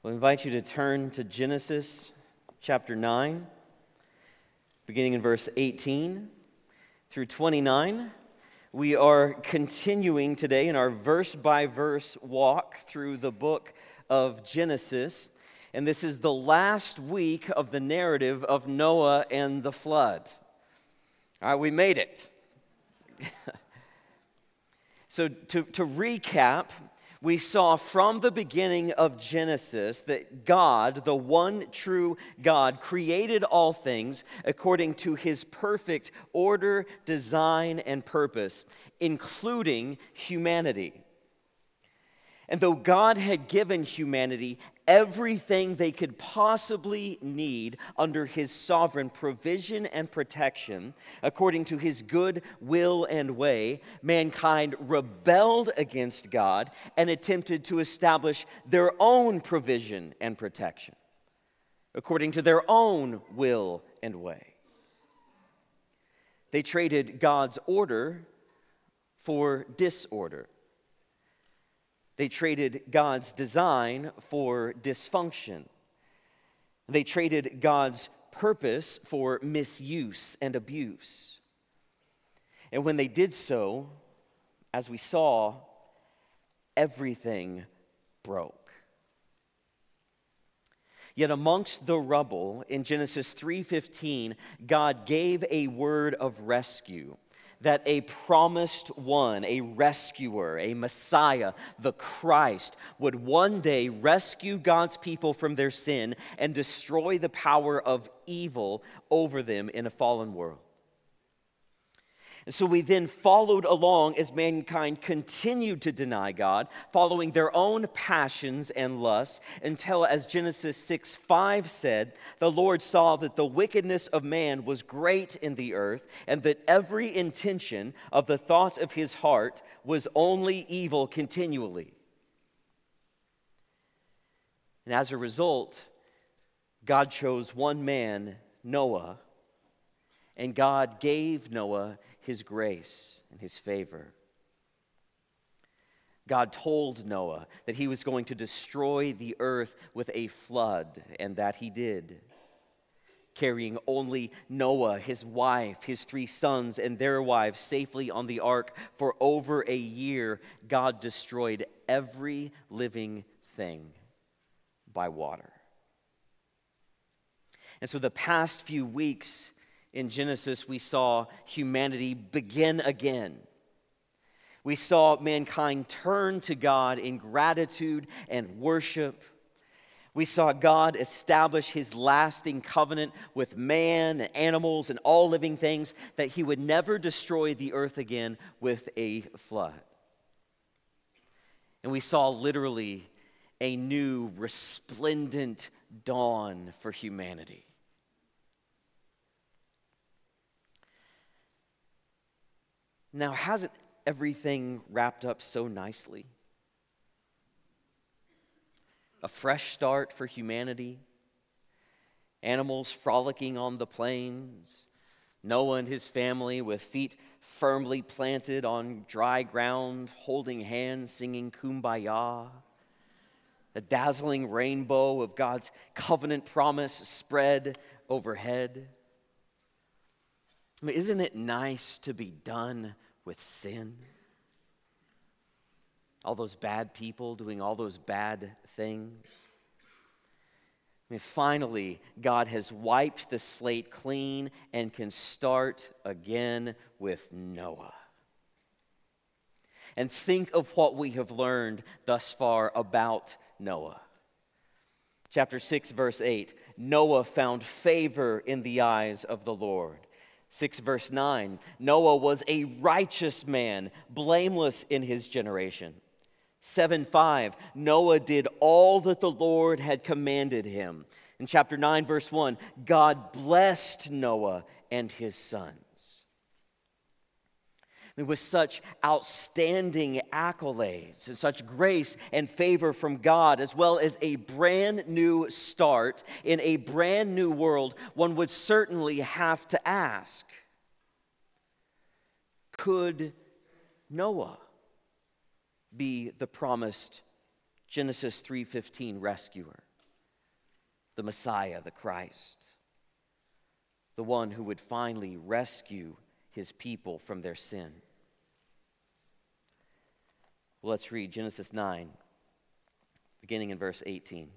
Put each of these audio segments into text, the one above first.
We'll invite you to turn to Genesis chapter 9, beginning in verse 18 through 29. We are continuing today in our verse-by-verse walk through the book of Genesis, and this is the last week of the narrative of Noah and the flood. All right, we made it. So to recap, we saw from the beginning of Genesis that God, the one true God, created all things according to his perfect order, design, and purpose, including humanity. And though God had given humanity everything they could possibly need under his sovereign provision and protection, according to his good will and way, mankind rebelled against God and attempted to establish their own provision and protection, according to their own will and way. They traded God's order for disorder. They traded God's design for dysfunction. They traded God's purpose for misuse and abuse. And when they did so, as we saw, everything broke. Yet amongst the rubble, in Genesis 3:15, God gave a word of rescue, that a promised one, a rescuer, a Messiah, the Christ, would one day rescue God's people from their sin and destroy the power of evil over them in a fallen world. And so we then followed along as mankind continued to deny God, following their own passions and lusts, until, as Genesis 6:5 said, the Lord saw that the wickedness of man was great in the earth, and that every intention of the thoughts of his heart was only evil continually. And as a result, God chose one man, Noah, and God gave Noah his grace and his favor. God told Noah that he was going to destroy the earth with a flood, and that he did. Carrying only Noah, his wife, his 3 sons, and their wives safely on the ark for over a year, God destroyed every living thing by water. And so the past few weeks in Genesis, we saw humanity begin again. We saw mankind turn to God in gratitude and worship. We saw God establish his lasting covenant with man and animals and all living things, that he would never destroy the earth again with a flood. And we saw literally a new resplendent dawn for humanity. Now, hasn't everything wrapped up so nicely? A fresh start for humanity, animals frolicking on the plains, Noah and his family with feet firmly planted on dry ground, holding hands, singing Kumbaya, the dazzling rainbow of God's covenant promise spread overhead. I mean, isn't it nice to be done with sin? All those bad people doing all those bad things. I mean, finally, God has wiped the slate clean and can start again with Noah. And think of what we have learned thus far about Noah. Chapter 6, verse 8, Noah found favor in the eyes of the Lord. 6 verse 9, Noah was a righteous man, blameless in his generation. 7:5, Noah did all that the Lord had commanded him. In chapter 9, verse 1, God blessed Noah and his sons. With such outstanding accolades and such grace and favor from God, as well as a brand new start in a brand new world, one would certainly have to ask, could Noah be the promised Genesis 3:15 rescuer? the Messiah, the Christ, the one who would finally rescue his people from their sin. Well, let's read Genesis 9, beginning in verse 18.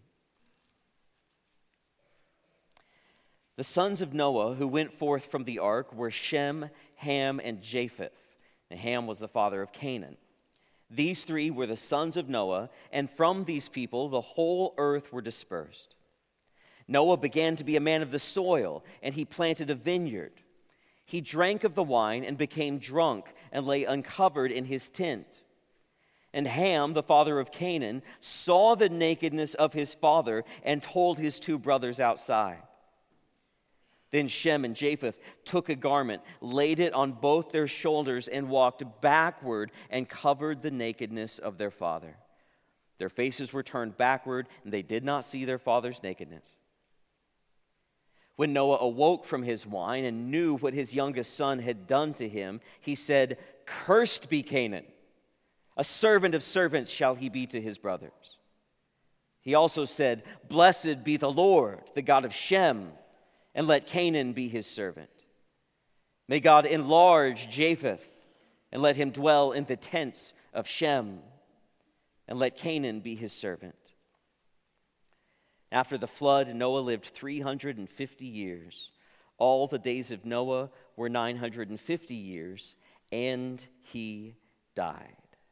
The sons of Noah who went forth from the ark were Shem, Ham, and Japheth. And Ham was the father of Canaan. These three were the sons of Noah, and from these people the whole earth were dispersed. Noah began to be a man of the soil, and he planted a vineyard. He drank of the wine and became drunk, and lay uncovered in his tent. And Ham, the father of Canaan, saw the nakedness of his father and told his two brothers outside. Then Shem and Japheth took a garment, laid it on both their shoulders, and walked backward and covered the nakedness of their father. Their faces were turned backward, and they did not see their father's nakedness. When Noah awoke from his wine and knew what his youngest son had done to him, he said, "Cursed be Canaan. A servant of servants shall he be to his brothers." He also said, "Blessed be the Lord, the God of Shem, and let Canaan be his servant. May God enlarge Japheth, and let him dwell in the tents of Shem, and let Canaan be his servant." After the flood, Noah lived 350 years. All the days of Noah were 950 years, and he died.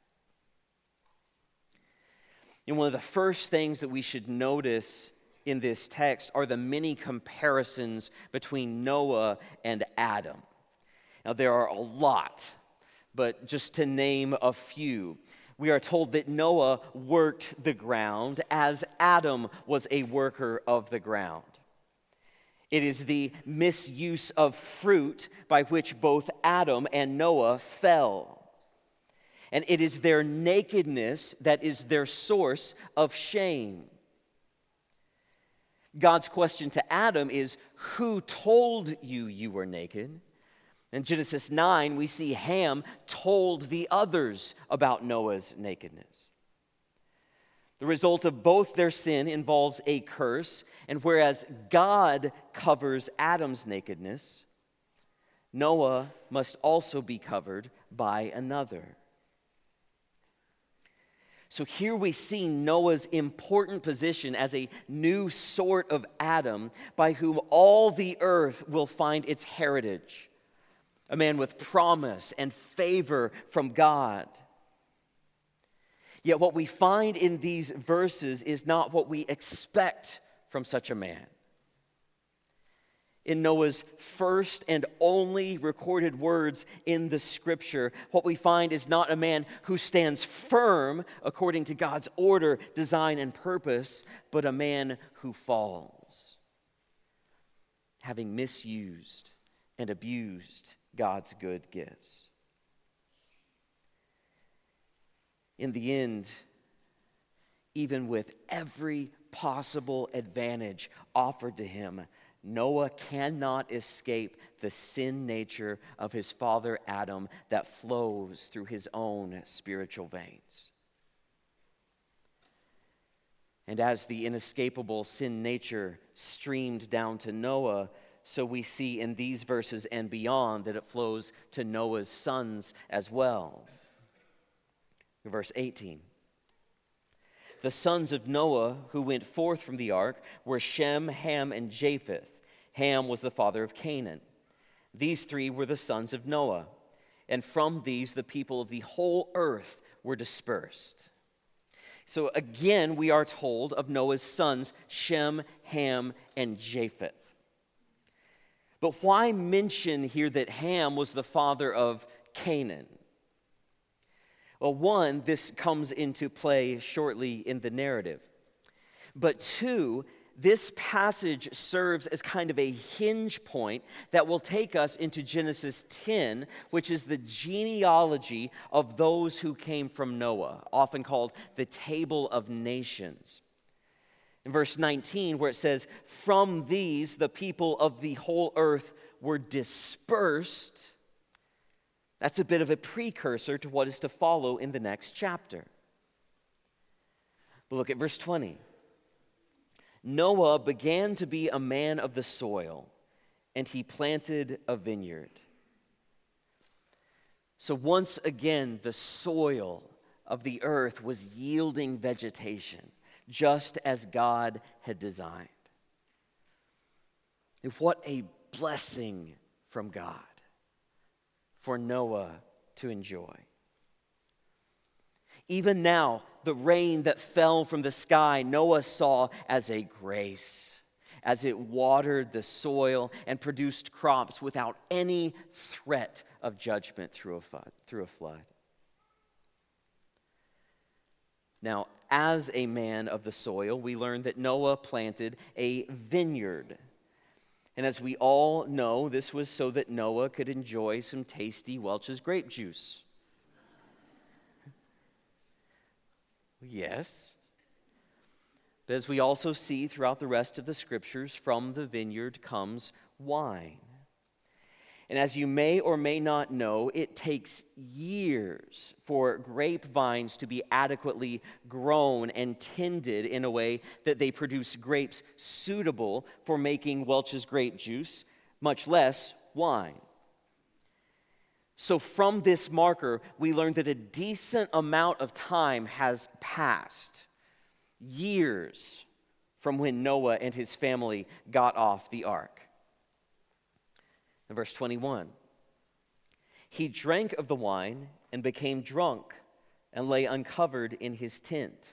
And one of the first things that we should notice in this text are the many comparisons between Noah and Adam. Now, there are a lot, but just to name a few, we are told that Noah worked the ground as Adam was a worker of the ground. It is the misuse of fruit by which both Adam and Noah fell. And it is their nakedness that is their source of shame. God's question to Adam is, "Who told you you were naked?" In Genesis 9, we see Ham told the others about Noah's nakedness. The result of both their sin involves a curse, and whereas God covers Adam's nakedness, Noah must also be covered by another. So here we see Noah's important position as a new sort of Adam by whom all the earth will find its heritage, a man with promise and favor from God. Yet what we find in these verses is not what we expect from such a man. In Noah's first and only recorded words in the scripture, what we find is not a man who stands firm according to God's order, design, and purpose, but a man who falls, having misused and abused God's good gifts. In the end, even with every possible advantage offered to him, Noah cannot escape the sin nature of his father Adam that flows through his own spiritual veins. And as the inescapable sin nature streamed down to Noah, so we see in these verses and beyond that it flows to Noah's sons as well. Verse 18. The sons of Noah who went forth from the ark were Shem, Ham, and Japheth. Ham was the father of Canaan. These three were the sons of Noah, and from these the people of the whole earth were dispersed. So again, we are told of Noah's sons, Shem, Ham, and Japheth. But why mention here that Ham was the father of Canaan? Well, one, this comes into play shortly in the narrative. But two, this passage serves as kind of a hinge point that will take us into Genesis 10, which is the genealogy of those who came from Noah, often called the Table of Nations. In verse 19, where it says, "From these the people of the whole earth were dispersed," that's a bit of a precursor to what is to follow in the next chapter. But look at verse 20. Noah began to be a man of the soil, and he planted a vineyard. So once again, the soil of the earth was yielding vegetation, just as God had designed. And what a blessing from God for Noah to enjoy. Even now, the rain that fell from the sky, Noah saw as a grace, as it watered the soil and produced crops without any threat of judgment through a flood. Now, as a man of the soil, we learn that Noah planted a vineyard. And as we all know, this was so that Noah could enjoy some tasty Welch's grape juice. Yes. But as we also see throughout the rest of the scriptures, from the vineyard comes wine. And as you may or may not know, it takes years for grapevines to be adequately grown and tended in a way that they produce grapes suitable for making Welch's grape juice, much less wine. So from this marker, we learn that a decent amount of time has passed, years from when Noah and his family got off the ark. In verse 21, he drank of the wine and became drunk and lay uncovered in his tent.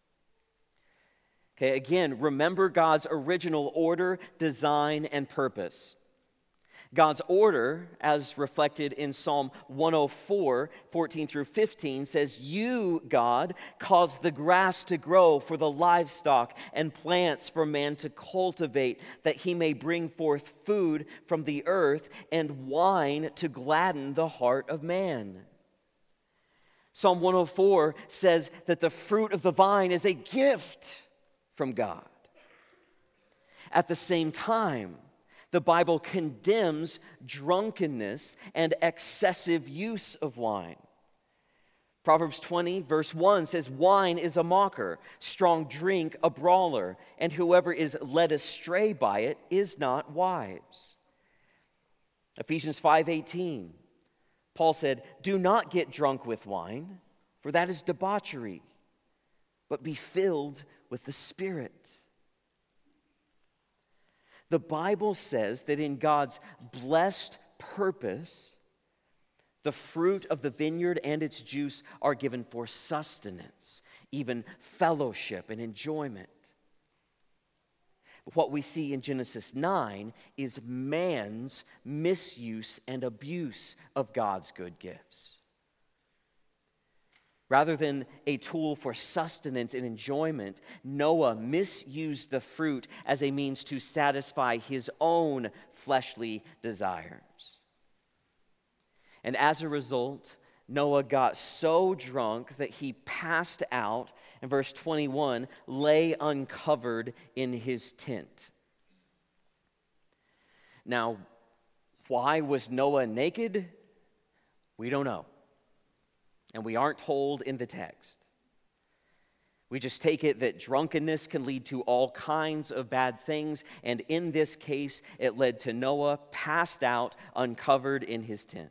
Okay, again, remember God's original order, design, and purpose. God's order, as reflected in Psalm 104, 14 through 15, says, "You, God, cause the grass to grow for the livestock and plants for man to cultivate, that he may bring forth food from the earth and wine to gladden the heart of man." Psalm 104 says that the fruit of the vine is a gift from God. At the same time, the Bible condemns drunkenness and excessive use of wine. Proverbs 20, verse 1 says, "Wine is a mocker, strong drink a brawler, and whoever is led astray by it is not wise." Ephesians 5:18, Paul said, "Do not get drunk with wine, for that is debauchery, but be filled with the Spirit." The Bible says that in God's blessed purpose, the fruit of the vineyard and its juice are given for sustenance, even fellowship and enjoyment. What we see in Genesis 9 is man's misuse and abuse of God's good gifts. Rather than a tool for sustenance and enjoyment, Noah misused the fruit as a means to satisfy his own fleshly desires. And as a result, Noah got so drunk that he passed out, and verse 21, lay uncovered in his tent. Now, why was Noah naked? We don't know. And we aren't told in the text. We just take it that drunkenness can lead to all kinds of bad things, and in this case, it led to Noah passed out, uncovered in his tent.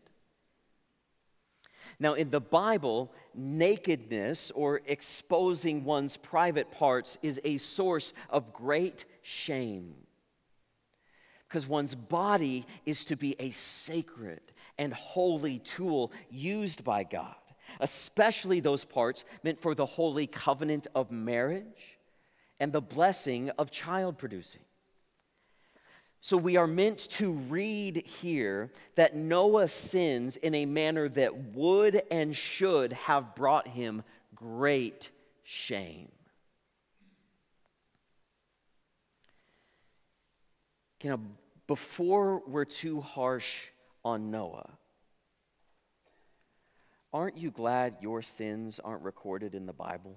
Now, in the Bible, nakedness or exposing one's private parts is a source of great shame, because one's body is to be a sacred and holy tool used by God, especially those parts meant for the holy covenant of marriage and the blessing of child producing. So we are meant to read here that Noah sins in a manner that would and should have brought him great shame. Before we're too harsh on Noah, aren't you glad your sins aren't recorded in the Bible?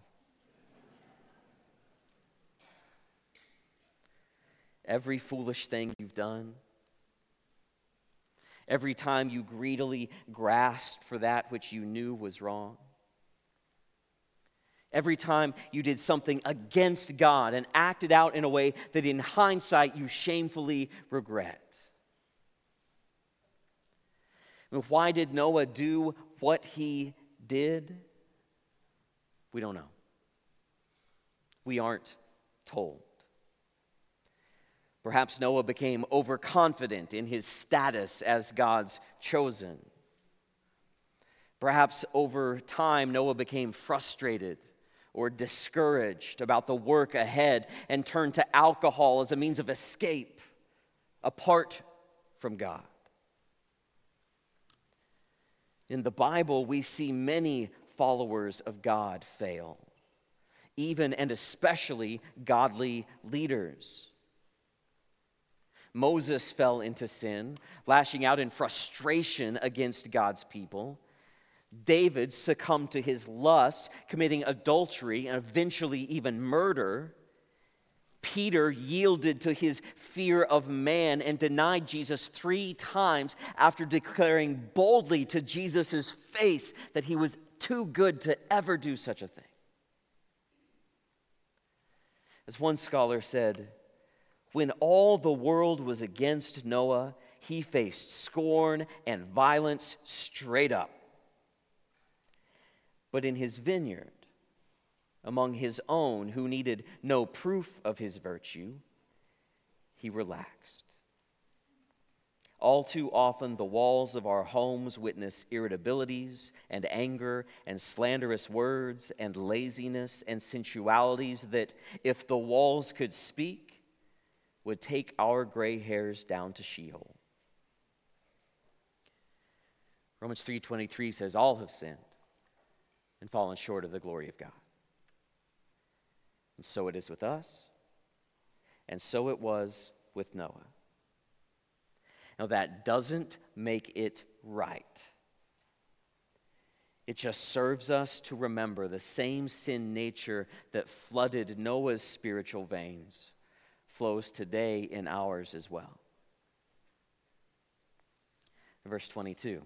Every foolish thing you've done, every time you greedily grasped for that which you knew was wrong, Every time you did something against God and acted out in a way that in hindsight you shamefully regret. And why did Noah do what he did? We don't know. We aren't told. Perhaps Noah became overconfident in his status as God's chosen. Perhaps over time, Noah became frustrated or discouraged about the work ahead and turned to alcohol as a means of escape apart from God. In the Bible, we see many followers of God fail, even and especially godly leaders. Moses fell into sin, lashing out in frustration against God's people. David succumbed to his lust, committing adultery and eventually even murder. Peter yielded to his fear of man and denied Jesus 3 times after declaring boldly to Jesus' face that he was too good to ever do such a thing. As one scholar said, when all the world was against Noah, he faced scorn and violence straight up. But in his vineyard, among his own who needed no proof of his virtue, he relaxed. All too often, the walls of our homes witness irritabilities and anger and slanderous words and laziness and sensualities that, if the walls could speak, would take our gray hairs down to Sheol. Romans 3:23 says, all have sinned and fallen short of the glory of God. And so it is with us, and so it was with Noah. Now, that doesn't make it right. It just serves us to remember the same sin nature that flooded Noah's spiritual veins flows today in ours as well. Verse 22.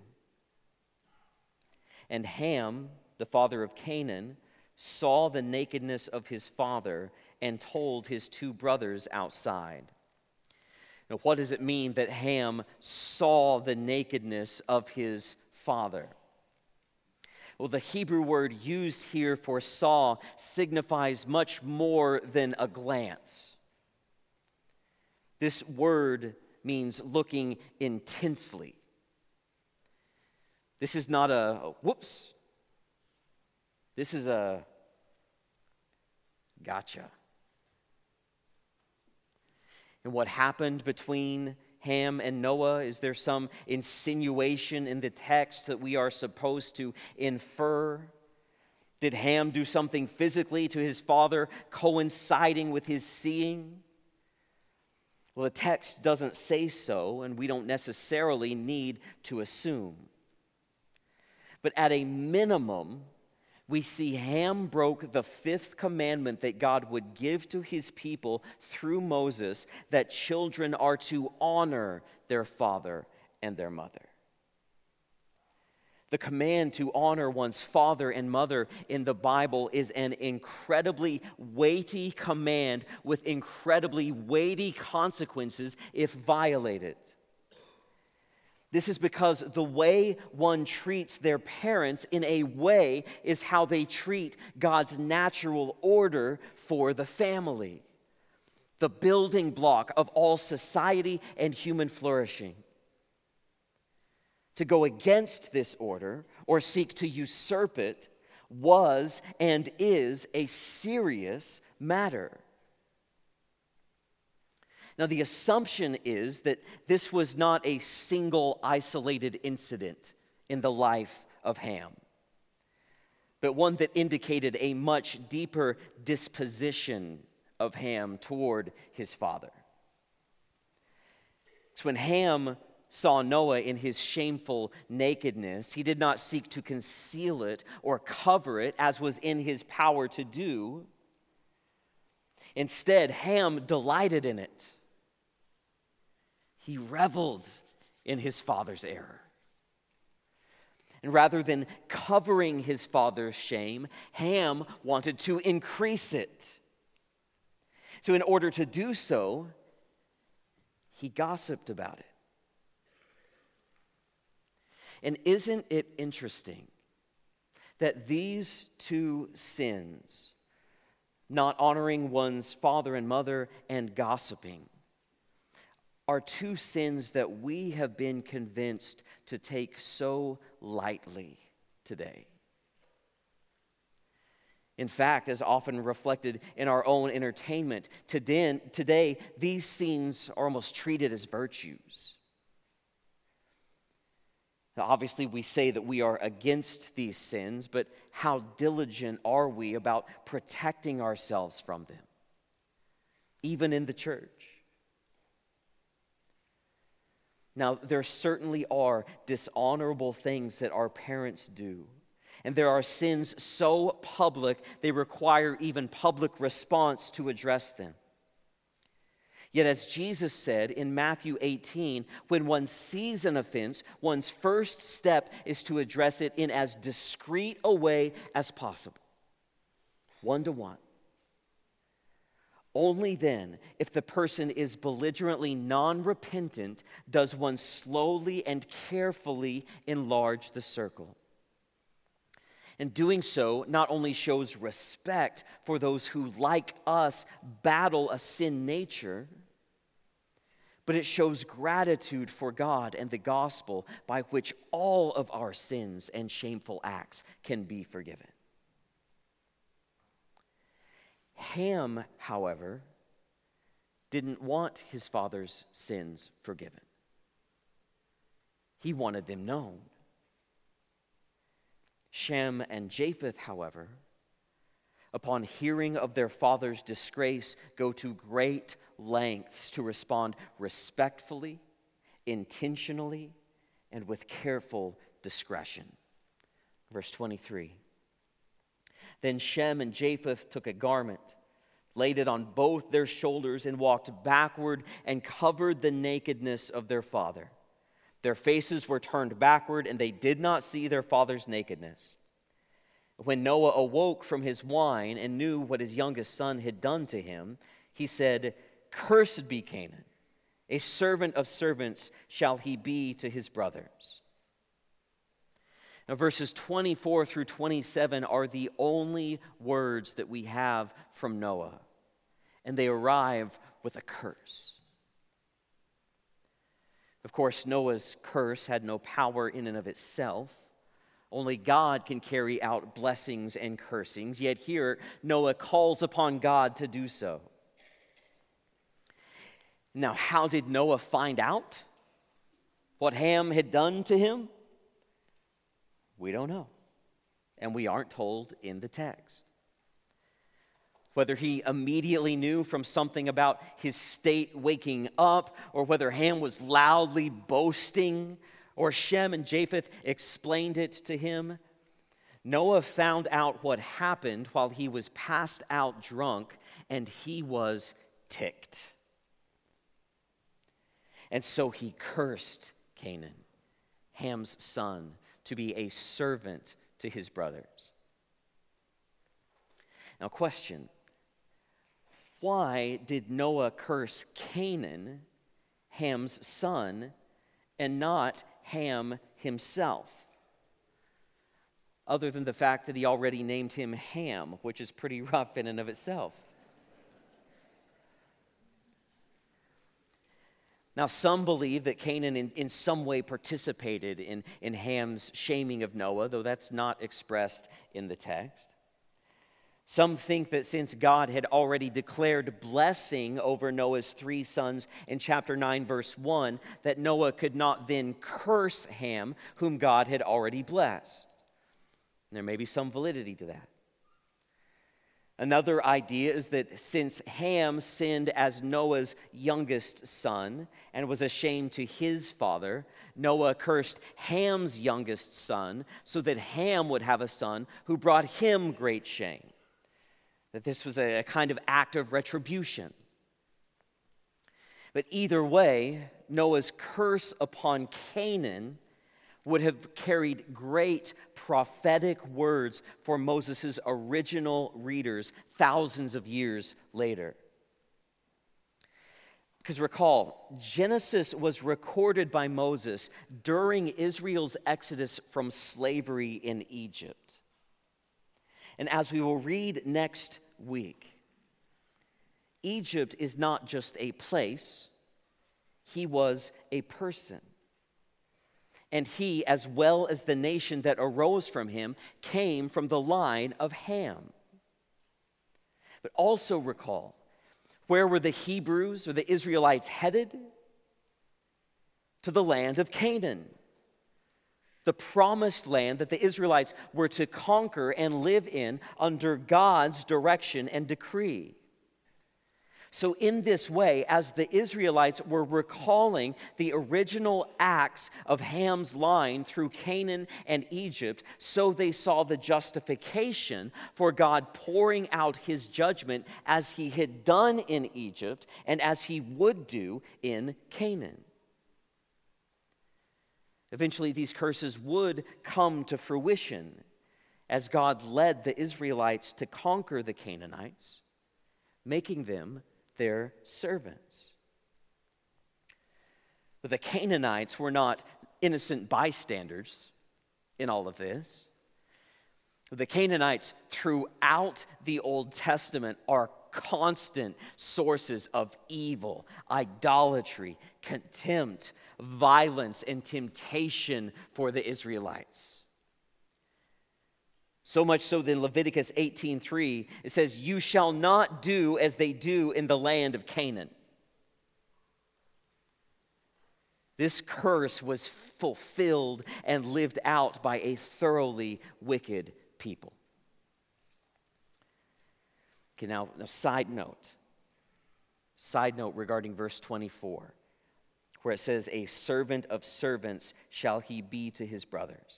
And Ham, the father of Canaan, saw the nakedness of his father and told his 2 brothers outside. Now, what does it mean that Ham saw the nakedness of his father? Well, the Hebrew word used here for saw signifies much more than a glance. This word means looking intensely. This is not a whoops. This is a gotcha. And what happened between Ham and Noah? Is there some insinuation in the text that we are supposed to infer? Did Ham do something physically to his father coinciding with his seeing? Well, the text doesn't say so, and we don't necessarily need to assume. But at a minimum, we see Ham broke the 5th commandment that God would give to his people through Moses, that children are to honor their father and their mother. The command to honor one's father and mother in the Bible is an incredibly weighty command with incredibly weighty consequences if violated. This is because the way one treats their parents, in a way, is how they treat God's natural order for the family, the building block of all society and human flourishing. To go against this order or seek to usurp it was and is a serious matter. Now, the assumption is that this was not a single isolated incident in the life of Ham, but one that indicated a much deeper disposition of Ham toward his father. It's when Ham saw Noah in his shameful nakedness, he did not seek to conceal it or cover it as was in his power to do. Instead, Ham delighted in it. He reveled in his father's error. And rather than covering his father's shame, Ham wanted to increase it. So in order to do so, he gossiped about it. And isn't it interesting that these two sins, not honoring one's father and mother and gossiping, are two sins that we have been convinced to take so lightly today? In fact, as often reflected in our own entertainment, today these sins are almost treated as virtues. Now, obviously, we say that we are against these sins, but how diligent are we about protecting ourselves from them, even in the church? Now, there certainly are dishonorable things that our parents do, and there are sins so public they require even public response to address them. Yet as Jesus said in Matthew 18, when one sees an offense, one's first step is to address it in as discreet a way as possible, one-to-one. Only then, if the person is belligerently non-repentant, does one slowly and carefully enlarge the circle. And doing so not only shows respect for those who, like us, battle a sin nature, but it shows gratitude for God and the gospel by which all of our sins and shameful acts can be forgiven. Ham, however, didn't want his father's sins forgiven. He wanted them known. Shem and Japheth, however, upon hearing of their father's disgrace, go to great lengths to respond respectfully, intentionally, and with careful discretion. Verse 23. Then Shem and Japheth took a garment, laid it on both their shoulders, and walked backward and covered the nakedness of their father. Their faces were turned backward, and they did not see their father's nakedness. When Noah awoke from his wine and knew what his youngest son had done to him, he said, "Cursed be Canaan, a servant of servants shall he be to his brothers." Now, verses 24 through 27 are the only words that we have from Noah, and they arrive with a curse. Of course, Noah's curse had no power in and of itself. Only God can carry out blessings and cursings, yet here Noah calls upon God to do so. Now, how did Noah find out what Ham had done to him? We don't know, and we aren't told in the text. Whether he immediately knew from something about his state waking up, or whether Ham was loudly boasting, or Shem and Japheth explained it to him, Noah found out what happened while he was passed out drunk, and he was ticked. And so he cursed Canaan, Ham's son, to be a servant to his brothers. Now, question: why did Noah curse Canaan, Ham's son, and not Ham himself? Other than the fact that he already named him Ham, which is pretty rough in and of itself. Now, some believe that Canaan in some way participated in Ham's shaming of Noah, though that's not expressed in the text. Some think that since God had already declared blessing over Noah's three sons in chapter 9, verse 1, that Noah could not then curse Ham, whom God had already blessed. And there may be some validity to that. Another idea is that since Ham sinned as Noah's youngest son and was ashamed to his father, Noah cursed Ham's youngest son so that Ham would have a son who brought him great shame. That this was a kind of act of retribution. But either way, Noah's curse upon Canaan would have carried great prophetic words for Moses' original readers thousands of years later. Because recall, Genesis was recorded by Moses during Israel's exodus from slavery in Egypt. And as we will read next week, Egypt is not just a place, he was a person. And he, as well as the nation that arose from him, came from the line of Ham. But also recall, where were the Hebrews or the Israelites headed? To the land of Canaan, the promised land that the Israelites were to conquer and live in under God's direction and decree. So in this way, as the Israelites were recalling the original acts of Ham's line through Canaan and Egypt, so they saw the justification for God pouring out his judgment as he had done in Egypt and as he would do in Canaan. Eventually, these curses would come to fruition as God led the Israelites to conquer the Canaanites, making them their servants. But the Canaanites were not innocent bystanders in all of this. The Canaanites throughout the Old Testament are constant sources of evil, idolatry, contempt, violence, and temptation for the Israelites. So much so that in Leviticus 18:3, it says, "You shall not do as they do in the land of Canaan." This curse was fulfilled and lived out by a thoroughly wicked people. Okay, now a side note regarding verse 24, where it says, "A servant of servants shall he be to his brothers."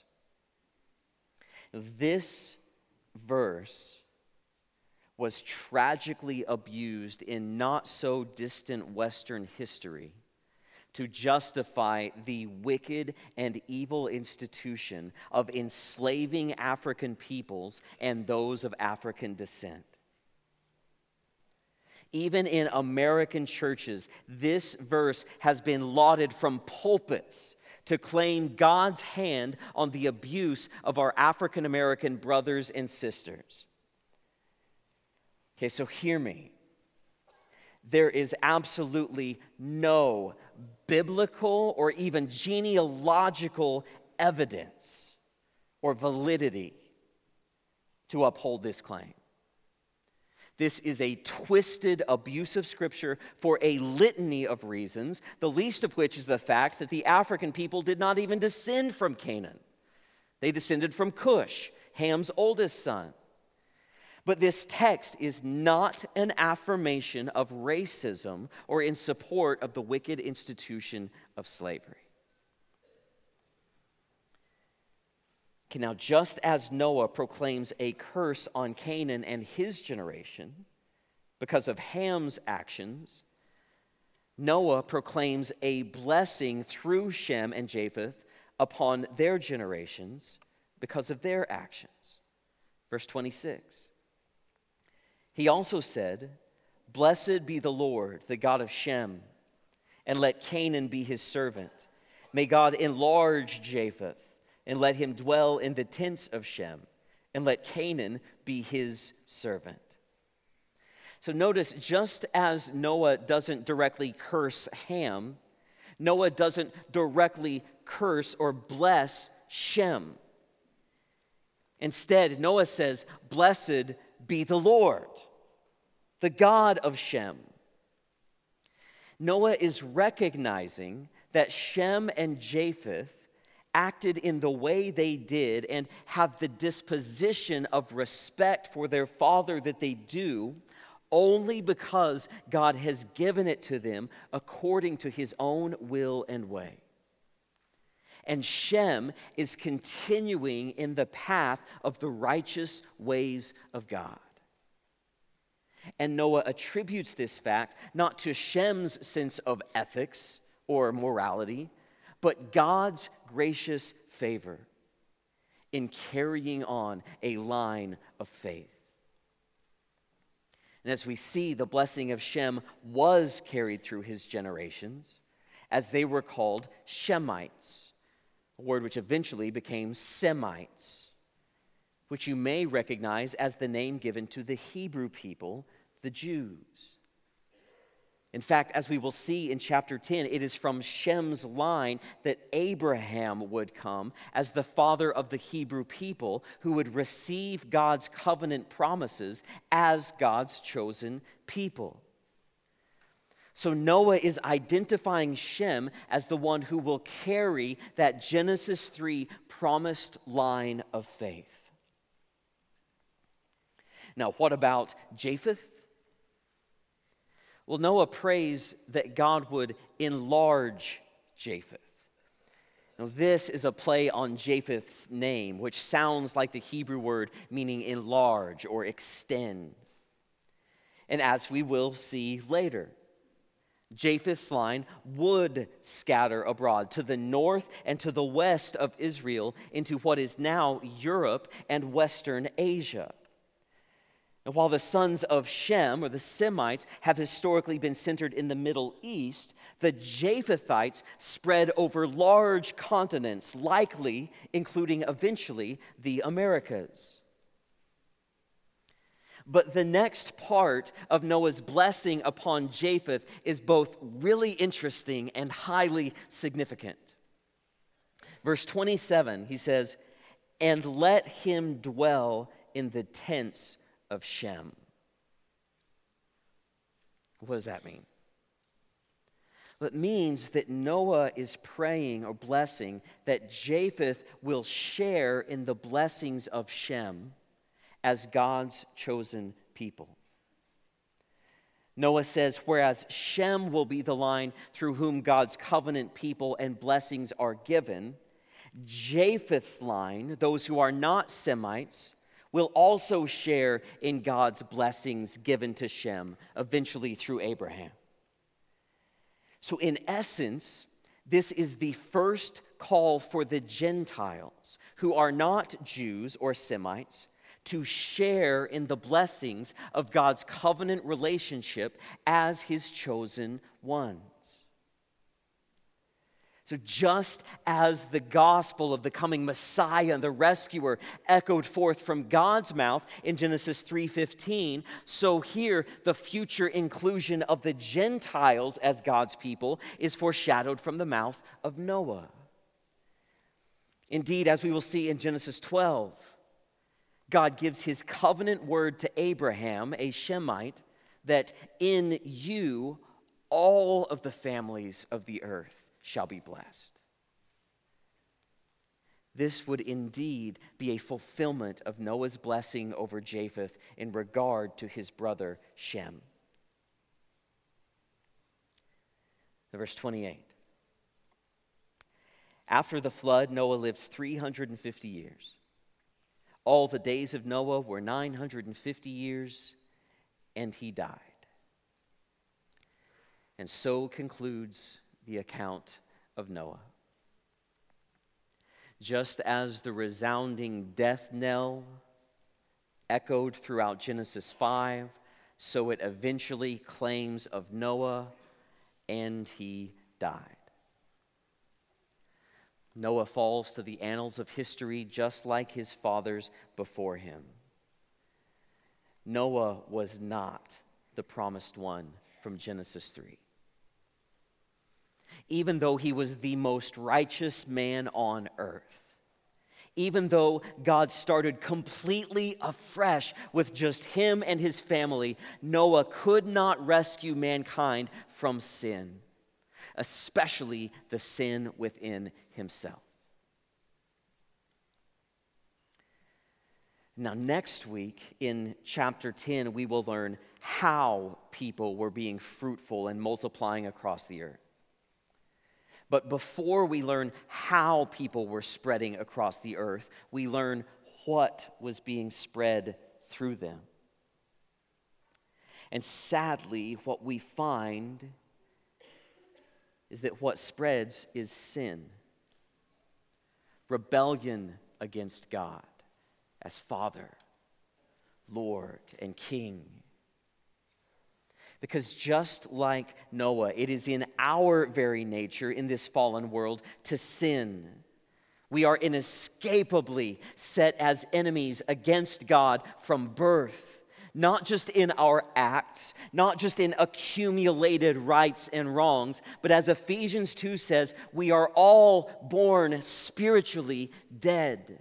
This verse was tragically abused in not so distant Western history to justify the wicked and evil institution of enslaving African peoples and those of African descent. Even in American churches, this verse has been lauded from pulpits to claim God's hand on the abuse of our African American brothers and sisters. Okay, so hear me. There is absolutely no biblical or even genealogical evidence or validity to uphold this claim. This is a twisted abuse of Scripture for a litany of reasons, the least of which is the fact that the African people did not even descend from Canaan. They descended from Cush, Ham's oldest son. But this text is not an affirmation of racism or in support of the wicked institution of slavery. Okay, now, just as Noah proclaims a curse on Canaan and his generation because of Ham's actions, Noah proclaims a blessing through Shem and Japheth upon their generations because of their actions. Verse 26. He also said, "Blessed be the Lord, the God of Shem, and let Canaan be his servant. May God enlarge Japheth, and let him dwell in the tents of Shem, and let Canaan be his servant." So notice, just as Noah doesn't directly curse Ham, Noah doesn't directly curse or bless Shem. Instead, Noah says, "Blessed be the Lord, the God of Shem." Noah is recognizing that Shem and Japheth acted in the way they did and have the disposition of respect for their father that they do only because God has given it to them according to his own will and way. And Shem is continuing in the path of the righteous ways of God. And Noah attributes this fact not to Shem's sense of ethics or morality, but God's gracious favor in carrying on a line of faith. And as we see, the blessing of Shem was carried through his generations, as they were called Shemites, a word which eventually became Semites, which you may recognize as the name given to the Hebrew people, the Jews. In fact, as we will see in chapter 10, it is from Shem's line that Abraham would come as the father of the Hebrew people who would receive God's covenant promises as God's chosen people. So Noah is identifying Shem as the one who will carry that Genesis 3 promised line of faith. Now, what about Japheth? Well, Noah prays that God would enlarge Japheth. Now, this is a play on Japheth's name, which sounds like the Hebrew word meaning enlarge or extend. And as we will see later, Japheth's line would scatter abroad to the north and to the west of Israel into what is now Europe and Western Asia. And while the sons of Shem, or the Semites, have historically been centered in the Middle East, the Japhethites spread over large continents, likely including eventually the Americas. But the next part of Noah's blessing upon Japheth is both really interesting and highly significant. Verse 27, he says, "And let him dwell in the tents of Shem." What does that mean? Well, it means that Noah is praying or blessing that Japheth will share in the blessings of Shem as God's chosen people. Noah says, whereas Shem will be the line through whom God's covenant people and blessings are given, Japheth's line, those who are not Semites, will also share in God's blessings given to Shem, eventually through Abraham. So in essence, this is the first call for the Gentiles, who are not Jews or Semites, to share in the blessings of God's covenant relationship as his chosen ones. So just as the gospel of the coming Messiah and the rescuer echoed forth from God's mouth in Genesis 3:15, so here the future inclusion of the Gentiles as God's people is foreshadowed from the mouth of Noah. Indeed, as we will see in Genesis 12, God gives his covenant word to Abraham, a Shemite, that in you all of the families of the earth shall be blessed. This would indeed be a fulfillment of Noah's blessing over Japheth in regard to his brother Shem. Verse 28. After the flood, Noah lived 350 years. All the days of Noah were 950 years, and he died. And so concludes the account of Noah. Just as the resounding death knell echoed throughout Genesis 5, so it eventually claims of Noah, and he died. Noah falls to the annals of history just like his fathers before him. Noah was not the promised one from Genesis 3. Even though he was the most righteous man on earth, even though God started completely afresh with just him and his family, Noah could not rescue mankind from sin, especially the sin within himself. Now, next week in chapter 10, we will learn how people were being fruitful and multiplying across the earth. But before we learn how people were spreading across the earth, we learn what was being spread through them. And sadly, what we find is that what spreads is sin. rebellion against God as Father, Lord, and King. Because just like Noah, it is in our very nature in this fallen world to sin. We are inescapably set as enemies against God from birth, not just in our acts, not just in accumulated rights and wrongs, but as Ephesians 2 says, we are all born spiritually dead.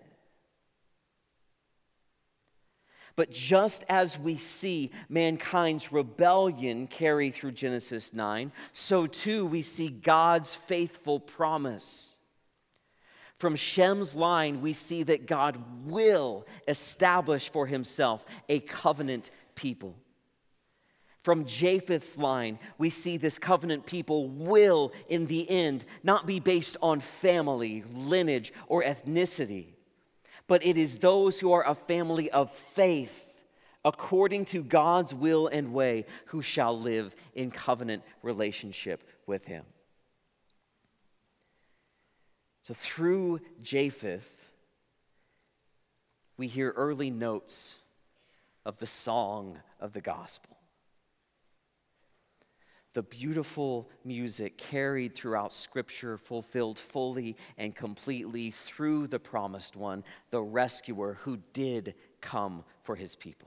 But just as we see mankind's rebellion carry through Genesis 9, so too we see God's faithful promise. From Shem's line, we see that God will establish for himself a covenant people. From Japheth's line, we see this covenant people will, in the end, not be based on family, lineage, or ethnicity, but it is those who are a family of faith, according to God's will and way, who shall live in covenant relationship with him. So through Japheth, we hear early notes of the song of the gospel. The beautiful music carried throughout Scripture, fulfilled fully and completely through the promised one, the rescuer who did come for his people.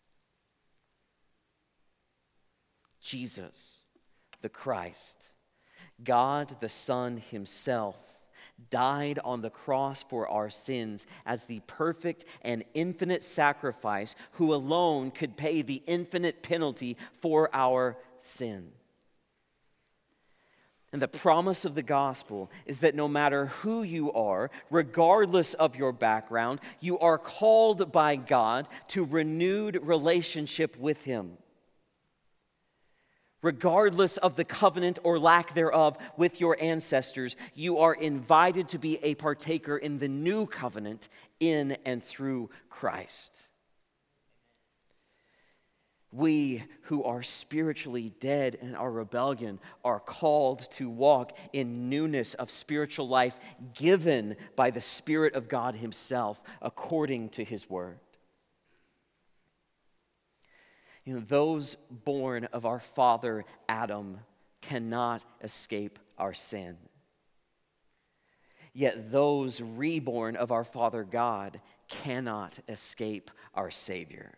Jesus, the Christ, God the Son himself, died on the cross for our sins as the perfect and infinite sacrifice who alone could pay the infinite penalty for our sin. And the promise of the gospel is that no matter who you are, regardless of your background, you are called by God to renewed relationship with him. Regardless of the covenant or lack thereof with your ancestors, you are invited to be a partaker in the new covenant in and through Christ. We who are spiritually dead in our rebellion are called to walk in newness of spiritual life given by the Spirit of God himself according to his word. Those born of our father Adam cannot escape our sin. Yet those reborn of our Father God cannot escape our Savior.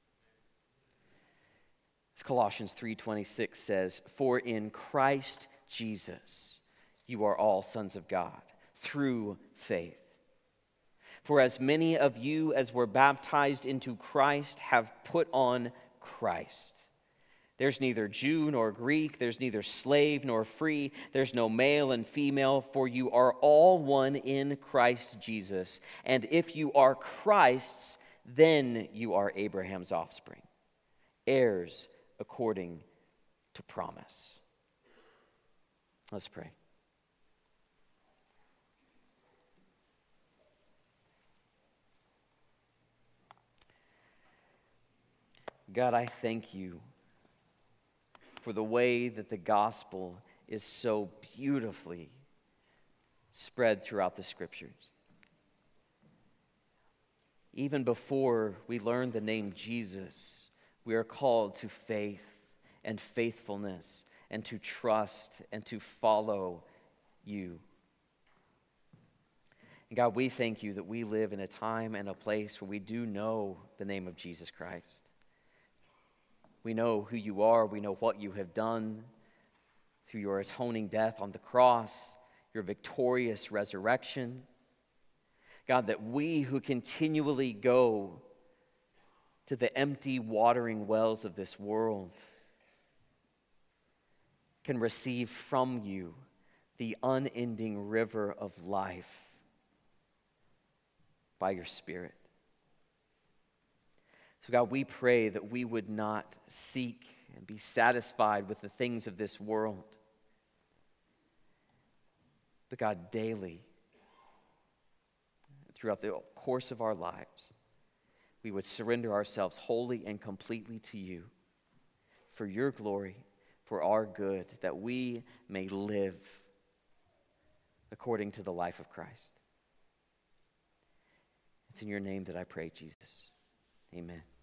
As Colossians 3:26 says, "For in Christ Jesus you are all sons of God, through faith. For as many of you as were baptized into Christ have put on Christ. There's neither Jew nor Greek, there's neither slave nor free, there's no male and female, for you are all one in Christ Jesus. And if you are Christ's, then you are Abraham's offspring, heirs according to promise." Let's pray. God, I thank you for the way that the gospel is so beautifully spread throughout the scriptures. Even before we learn the name Jesus, we are called to faith and faithfulness and to trust and to follow you. And God, we thank you that we live in a time and a place where we do know the name of Jesus Christ. We know who you are. We know what you have done through your atoning death on the cross, your victorious resurrection. God, that we who continually go to the empty watering wells of this world can receive from you the unending river of life by your Spirit. So God, we pray that we would not seek and be satisfied with the things of this world, but God, daily, throughout the course of our lives, we would surrender ourselves wholly and completely to you for your glory, for our good, that we may live according to the life of Christ. It's in your name that I pray, Jesus. Amen.